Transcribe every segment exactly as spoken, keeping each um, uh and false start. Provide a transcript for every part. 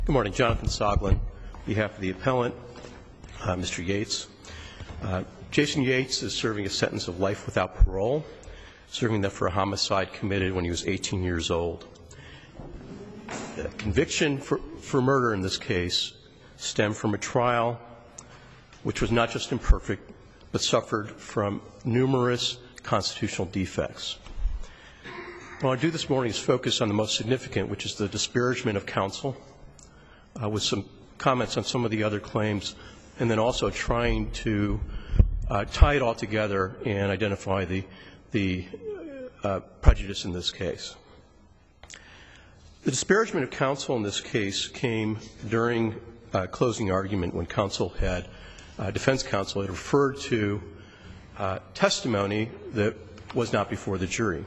Good morning. Jonathan Soglin, on behalf of the appellant, uh, Mister Yates. Uh, Jason Yates is serving a sentence of life without parole, serving that for a homicide committed when he was eighteen years old. The conviction for, for murder in this case stemmed from a trial which was not just imperfect, but suffered from numerous constitutional defects. What I do this morning is focus on the most significant, which is the disparagement of counsel, uh, with some comments on some of the other claims, and then also trying to uh, tie it all together and identify the, the uh, prejudice in this case. The disparagement of counsel in this case came during uh, closing argument when counsel had, uh, defense counsel had referred to uh, testimony that was not before the jury.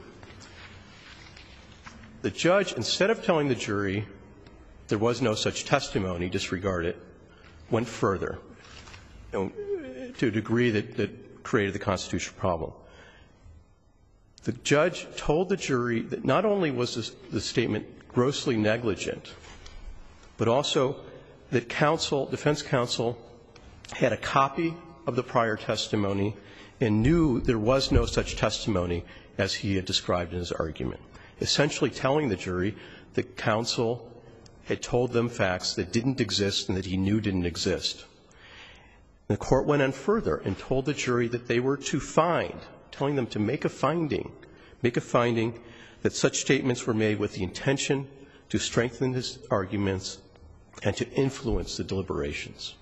The judge, instead of telling the jury there was no such testimony, disregard it, went further, you know, to a degree that, that created the constitutional problem. The judge told the jury that not only was this, the statement grossly negligent, but also that counsel, defense counsel, had a copy of the prior testimony and knew there was no such testimony as he had described in his argument, essentially telling the jury that counsel had told them facts that didn't exist and that he knew didn't exist. And the court went on further and told the jury that they were to find, telling them to make a finding, make a finding that such statements were made with the intention to strengthen his arguments and to influence the deliberations.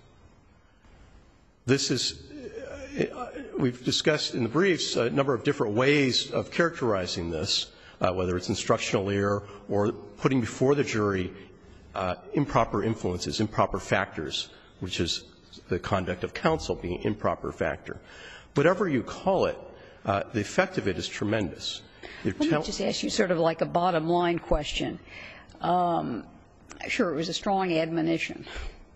This is, uh, we've discussed in the briefs a number of different ways of characterizing this, uh, whether it's instructional error or putting before the jury uh, improper influences, improper factors, which is the conduct of counsel being an improper factor. Whatever you call it, uh, the effect of it is tremendous. Let me just ask you sort of like a bottom line question. Um, sure, it was a strong admonition.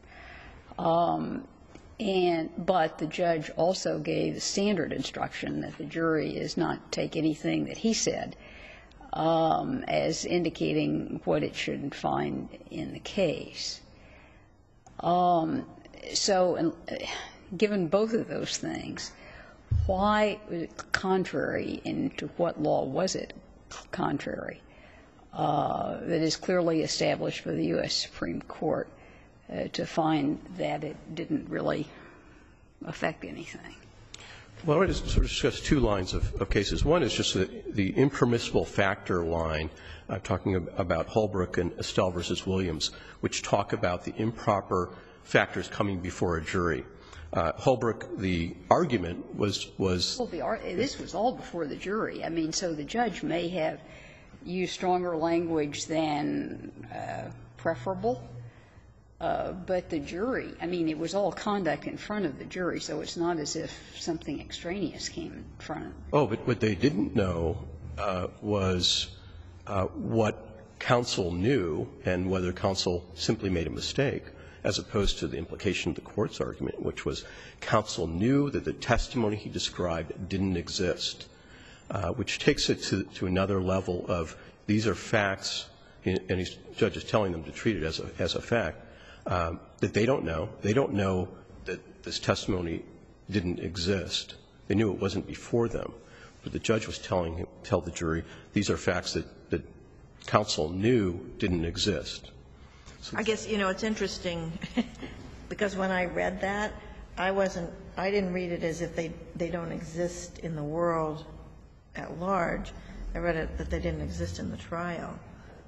Um, and, but the judge also gave the standard instruction that the jury is not take anything that he said um, as indicating what it should find in the case. Um, so, uh, given both of those things, why was it contrary, and to what law was it contrary, uh, that is clearly established by the U S Supreme Court uh, to find that it didn't really affect anything? Well, I want to sort of discuss two lines of, of cases. One is just the, the impermissible factor line. I'm talking about Holbrook and Estelle versus Williams, which talk about the improper factors coming before a jury. Uh, Holbrook, the argument was was. Well, the ar this was all before the jury. I mean, so the judge may have used stronger language than uh, preferable, uh, but the jury. I mean, it was all conduct in front of the jury, so it's not as if something extraneous came in front. Oh, but what they didn't know uh, was uh, what counsel knew and whether counsel simply made a mistake, as opposed to the implication of the Court's argument, which was counsel knew that the testimony he described didn't exist, uh, which takes it to, to another level of these are facts, and the judge is telling them to treat it as a, as a fact, um, that they don't know. They don't know that this testimony didn't exist. They knew it wasn't before them. But the judge was telling him, tell the jury, these are facts that, that counsel knew didn't exist. I guess, you know, it's interesting, because when I read that, I wasn't – I didn't read it as if they, they don't exist in the world at large. I read it that they didn't exist in the trial.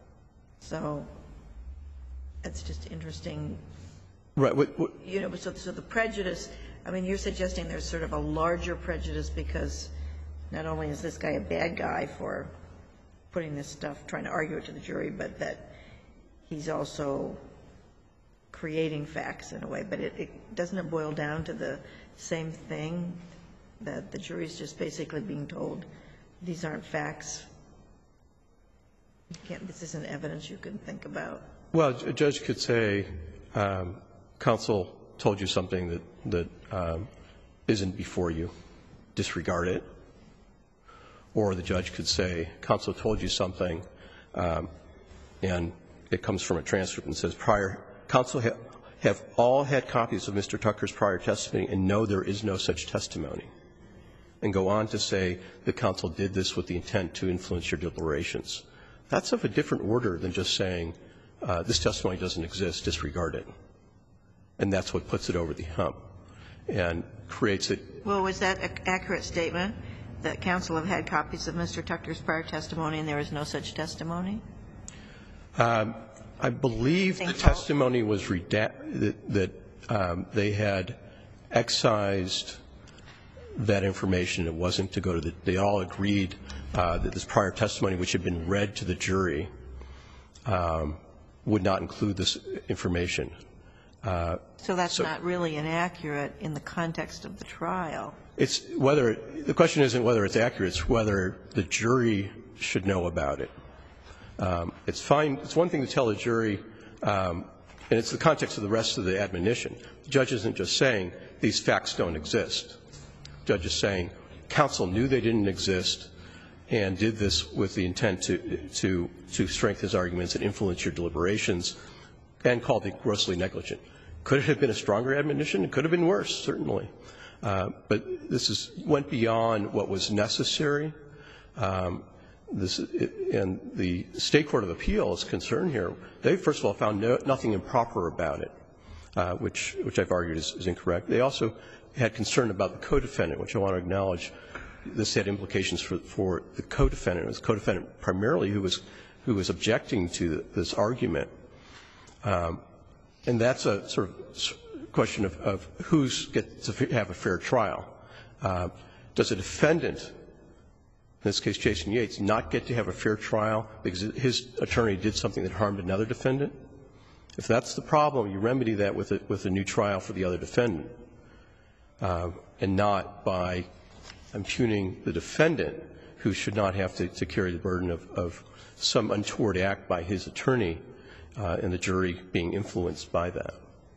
So it's just interesting. Right. What, what, you know, so, so the prejudice – I mean, you're suggesting there's sort of a larger prejudice because not only is this guy a bad guy for putting this stuff, trying to argue it to the jury, but that he's also creating facts in a way. But it, it doesn't it boil down to the same thing, that the jury's just basically being told these aren't facts? You can't, this isn't evidence you can think about. Well, a judge could say, um, counsel told you something that, that um, isn't before you. Disregard it. Or the judge could say, counsel told you something, um, and it comes from a transcript and says prior counsel ha have all had copies of Mister Tucker's prior testimony and know there is no such testimony, and go on to say the counsel did this with the intent to influence your deliberations. That's of a different order than just saying uh, this testimony doesn't exist, disregard it. And that's what puts it over the hump and creates it. Well, was that an accurate statement, that counsel have had copies of Mister Tucker's prior testimony and there is no such testimony? Um, I believe the testimony was redact that, that um, they had excised that information. It wasn't to go to the – they all agreed uh, that this prior testimony, which had been read to the jury, um, would not include this information. Uh, so that's so not really inaccurate in the context of the trial. It's whether – the question isn't whether it's accurate. It's whether the jury should know about it. Um, it's fine – it's one thing to tell a jury, um, and it's the context of the rest of the admonition. The judge isn't just saying these facts don't exist. The judge is saying counsel knew they didn't exist and did this with the intent to, to, to strengthen his arguments and influence your deliberations, and called it grossly negligent. Could it have been a stronger admonition? It could have been worse, certainly. Uh, but this is, went beyond what was necessary. Um, this, and the State Court of Appeal is concerned here. They, first of all, found no, nothing improper about it, uh, which, which I've argued is, is incorrect. They also had concern about the co-defendant, which I want to acknowledge. This had implications for, for the co-defendant. It was the co-defendant primarily who was, who was objecting to this argument. Um, and that's a sort of question of, of who's gets to have a fair trial. Uh, does a defendant, in this case Jason Yates, not get to have a fair trial because his attorney did something that harmed another defendant? If that's the problem, you remedy that with a, with a new trial for the other defendant, uh, and not by impugning the defendant, who should not have to, to carry the burden of, of some untoward act by his attorney, uh, and the jury being influenced by that.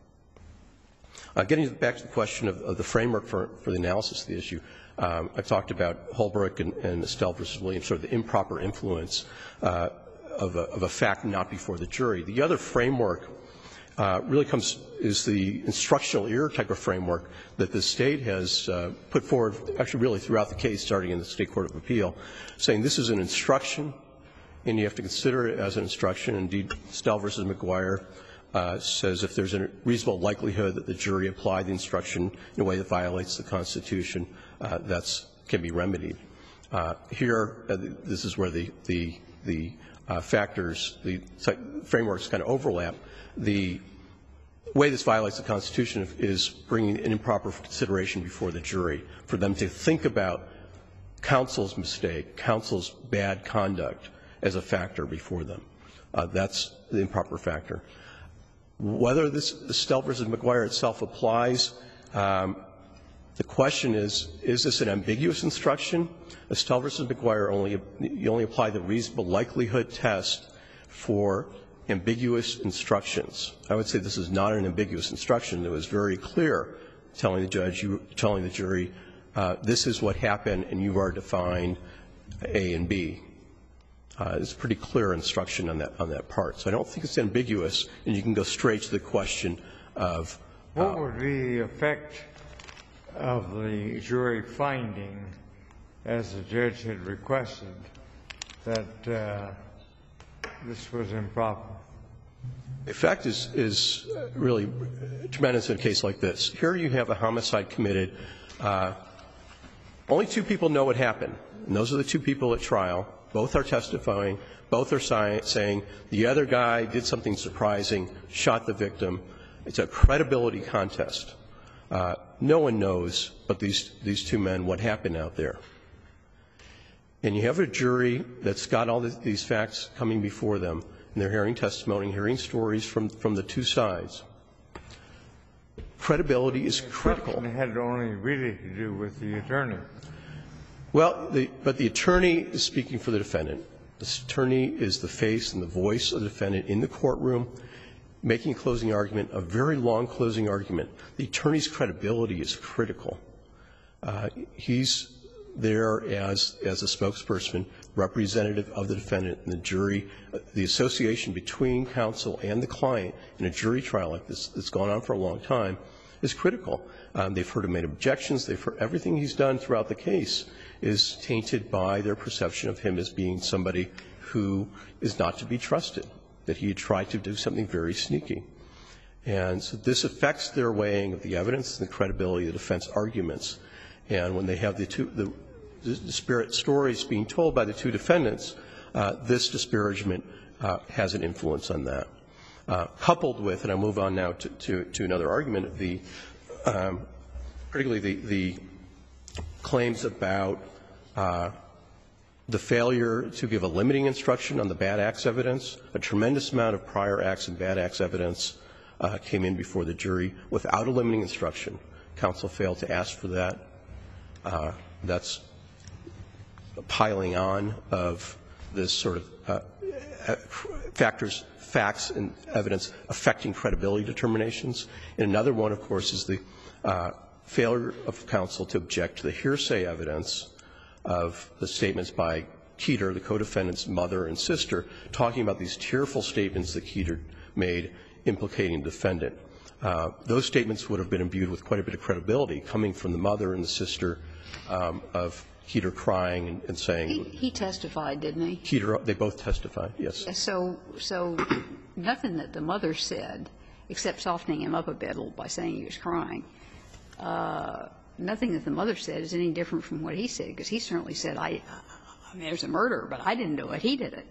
Uh, getting back to the question of, of the framework for, for the analysis of the issue, um, I've talked about Holbrook and, and Estelle versus Williams, sort of the improper influence uh, of, a, of a fact not before the jury. The other framework uh, really comes is the instructional error type of framework that the State has uh, put forward, actually really throughout the case, starting in the State Court of Appeal, saying this is an instruction and you have to consider it as an instruction. Indeed, Estelle versus McGuire uh, says if there's a reasonable likelihood that the jury applied the instruction in a way that violates the Constitution, uh, that's can be remedied. Uh, here, uh, this is where the the the uh, factors, the frameworks kind of overlap. The way this violates the Constitution is bringing an improper consideration before the jury for them to think about counsel's mistake, counsel's bad conduct as a factor before them. Uh, that's the improper factor. Whether this Estelle versus McGuire itself applies, um, the question is, is this an ambiguous instruction? Estelle versus McGuire only, you only apply the reasonable likelihood test for ambiguous instructions. I would say this is not an ambiguous instruction. It was very clear, telling the judge, you, telling the jury, uh, this is what happened and you are defined A and B. Uh, it's a pretty clear instruction on that, on that part. So I don't think it's ambiguous, and you can go straight to the question of uh, what would be the effect of the jury finding, as the judge had requested, that uh, this was improper? The effect is, is really tremendous in a case like this. Here you have a homicide committed. Uh, only two people know what happened, and those are the two people at trial. Both are testifying. Both are saying the other guy did something surprising, shot the victim. It's a credibility contest. Uh, no one knows but these, these two men what happened out there. And you have a jury that's got all this, these facts coming before them, and they're hearing testimony, hearing stories from, from the two sides. Credibility is critical. It had only really to do with the attorney. Well, the, but the attorney is speaking for the defendant. The attorney is the face and the voice of the defendant in the courtroom, making a closing argument, a very long closing argument. The attorney's credibility is critical. Uh, he's there as, as a spokesperson representative of the defendant and the jury, the association between counsel and the client in a jury trial like this that's gone on for a long time is critical. Um, they've heard him make objections. They've heard everything he's done throughout the case is tainted by their perception of him as being somebody who is not to be trusted, that he had tried to do something very sneaky. And so this affects their weighing of the evidence and the credibility of the defense arguments. And when they have the two, the, the disparate stories being told by the two defendants, uh, this disparagement uh, has an influence on that. Uh, coupled with, and I'll move on now to, to, to another argument, the, um, particularly the, the claims about uh, the failure to give a limiting instruction on the bad acts evidence. A tremendous amount of prior acts and bad acts evidence uh, came in before the jury without a limiting instruction. Counsel failed to ask for that. Uh, that's a piling on of this sort of uh, factors, facts and evidence affecting credibility determinations. And another one, of course, is the uh, failure of counsel to object to the hearsay evidence of the statements by Keeter, the co-defendant's mother and sister, talking about these tearful statements that Keeter made implicating the defendant. Uh, those statements would have been imbued with quite a bit of credibility coming from the mother and the sister um, of Keeter crying and, and saying. He, he testified, didn't he? Keeter, they both testified, yes. So, so nothing that the mother said, except softening him up a bit by saying he was crying, uh, nothing that the mother said is any different from what he said, because he certainly said, I, I mean, there's a murder, but I didn't do it, he did it.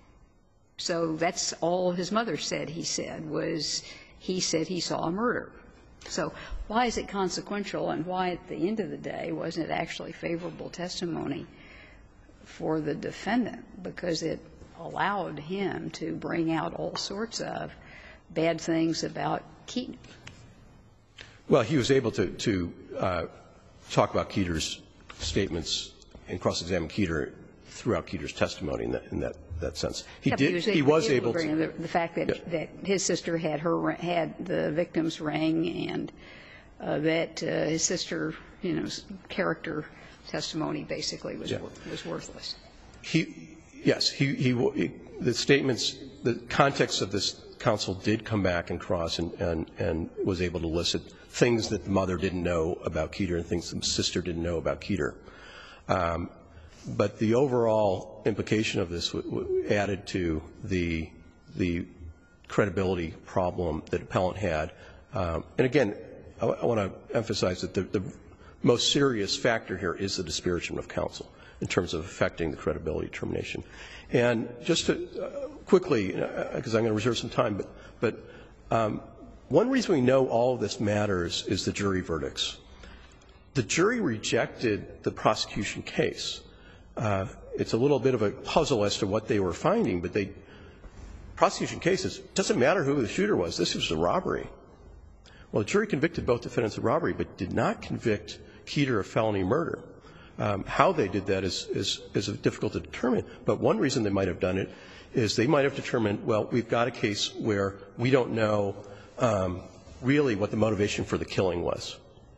So that's all his mother said he said, was he said he saw a murder. So why is it consequential, and why at the end of the day wasn't it actually favorable testimony for the defendant? Because it allowed him to bring out all sorts of bad things about Keeter. Well, he was able to, to uh, talk about Keeter's statements and cross-examine Keeter throughout Keeter's testimony in that, in that, that sense. He yeah, did. He was, he was able, able to bring to. The, the fact that, yeah. that his sister had her had the victim's ring, and uh, that uh, his sister, you know, character testimony basically was yeah. was worthless. He, yes, he, he, he, the statements, the context of this counsel did come back and cross and, and, and was able to elicit things that the mother didn't know about Keeter and things the sister didn't know about Keeter. Um, but the overall implication of this w w added to the, the credibility problem that appellant had. Um, and again, I, I want to emphasize that the, the most serious factor here is the disparagement of counsel in terms of affecting the credibility determination. And just to uh, quickly, because uh, I'm going to reserve some time, but, but um, one reason we know all of this matters is the jury verdicts. The jury rejected the prosecution case. Uh, it's a little bit of a puzzle as to what they were finding, but they prosecution cases, it doesn't matter who the shooter was. This was a robbery. Well, the jury convicted both defendants of robbery, but did not convict Keeter of felony murder. Um, how they did that is, is, is difficult to determine. But one reason they might have done it is they might have determined, well, we've got a case where we don't know um, really what the motivation for the killing was.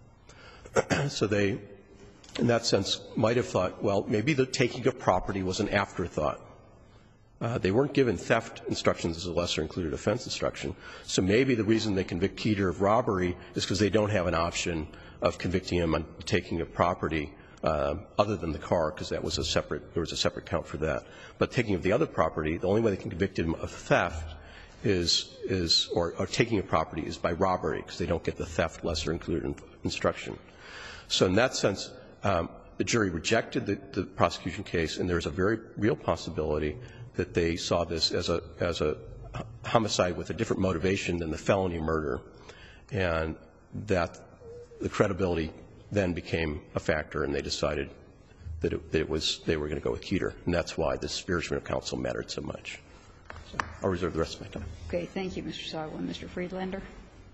So they, in that sense, might have thought, well, maybe the taking of property was an afterthought. Uh, they weren't given theft instructions as a lesser included offense instruction. So maybe the reason they convict Keeter of robbery is because they don't have an option of convicting him on taking of property uh, other than the car, because that was a separate, there was a separate count for that. But taking of the other property, the only way they can convict him of theft is, is or, or taking of property is by robbery, because they don't get the theft lesser included instruction. So in that sense, um, the jury rejected the, the prosecution case, and there's a very real possibility that they saw this as a, as a homicide with a different motivation than the felony murder, and that the credibility then became a factor, and they decided that it, that it was, they were going to go with Keeter, and that's why the disparagement of counsel mattered so much. So I'll reserve the rest of my time. Okay, thank you, Mister Seiler. Mister Friedlander.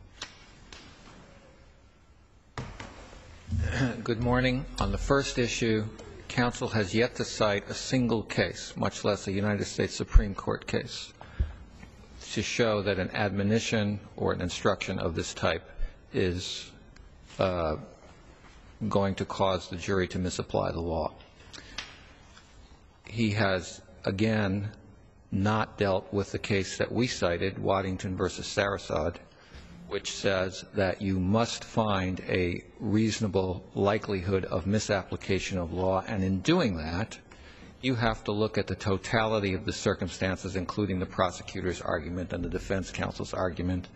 Good morning. On the first issue, counsel has yet to cite a single case, much less a United States Supreme Court case, to show that an admonition or an instruction of this type is uh, going to cause the jury to misapply the law. he has, again, not dealt with the case that we cited, Waddington versus Sarasot, which says that you must find a reasonable likelihood of misapplication of law, and in doing that, you have to look at the totality of the circumstances, including the prosecutor's argument and the defense counsel's argument.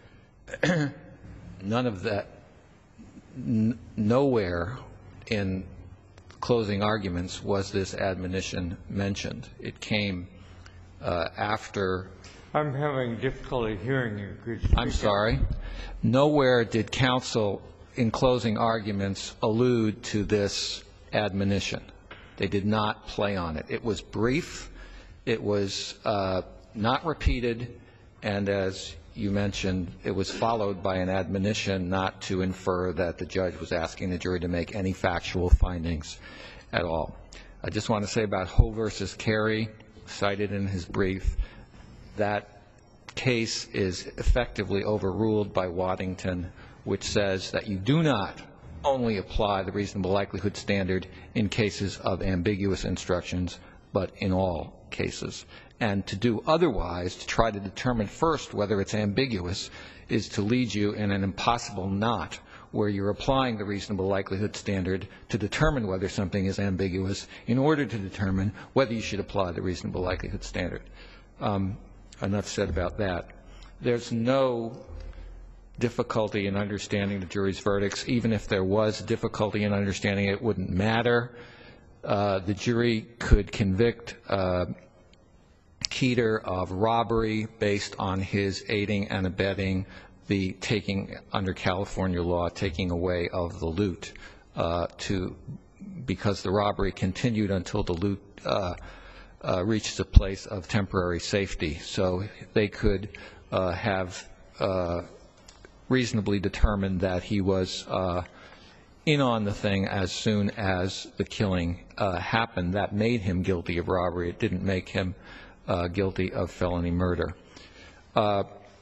None of that, n- nowhere in closing arguments was this admonition mentioned. It came uh, after. I'm having difficulty hearing you. Could you I'm sorry. Nowhere did counsel in closing arguments allude to this admonition. They did not play on it. It was brief. It was uh, not repeated. And as you mentioned, it was followed by an admonition not to infer that the judge was asking the jury to make any factual findings at all. I just want to say about Ho versus Carey, cited in his brief, that case is effectively overruled by Waddington, which says that you do not only apply the reasonable likelihood standard in cases of ambiguous instructions, but in all cases. And to do otherwise, to try to determine first whether it's ambiguous, is to lead you in an impossible knot where you're applying the reasonable likelihood standard to determine whether something is ambiguous in order to determine whether you should apply the reasonable likelihood standard. Um, enough said about that. There's no difficulty in understanding the jury's verdicts. Even if there was difficulty in understanding it, it wouldn't matter. Uh, the jury could convict uh, Keeter of robbery based on his aiding and abetting the taking, under California law, taking away of the loot, uh, to, because the robbery continued until the loot uh, uh, reached a place of temporary safety. So they could uh, have uh, reasonably determined that he was uh, in on the thing as soon as the killing uh, happened. That made him guilty of robbery. It didn't make him uh, guilty of felony murder. Uh,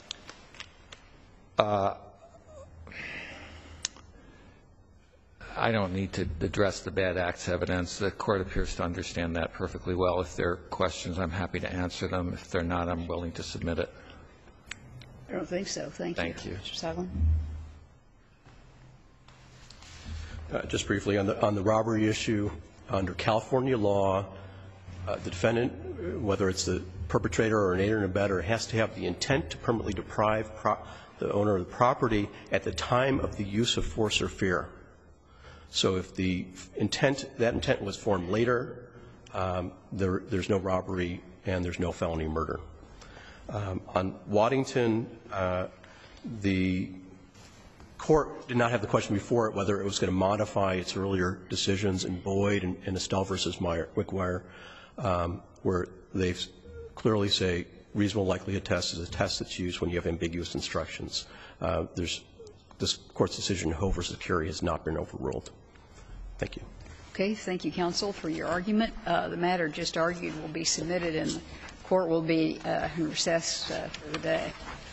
uh, I don't need to address the bad acts evidence. The court appears to understand that perfectly well. If there are questions, I'm happy to answer them. If they're not, I'm willing to submit it. I don't think so. Thank you. Thank you. Mister Soglin? Uh, just briefly, on the, on the robbery issue, under California law, uh, the defendant, whether it's the perpetrator or an aider and abetter, has to have the intent to permanently deprive pro- the owner of the property at the time of the use of force or fear. So if the intent, that intent was formed later, um, there, there's no robbery and there's no felony murder. Um, on Waddington, uh, the court did not have the question before it whether it was going to modify its earlier decisions in Boyd and, and Estelle versus Meyer, Wickwire, um, where they clearly say reasonable likelihood test is a test that's used when you have ambiguous instructions. Uh, there's, this court's decision, Ho versus Curie, has not been overruled. Thank you. Okay. Thank you, counsel, for your argument. Uh, the matter just argued will be submitted and the court will be uh, in recess uh, for the day.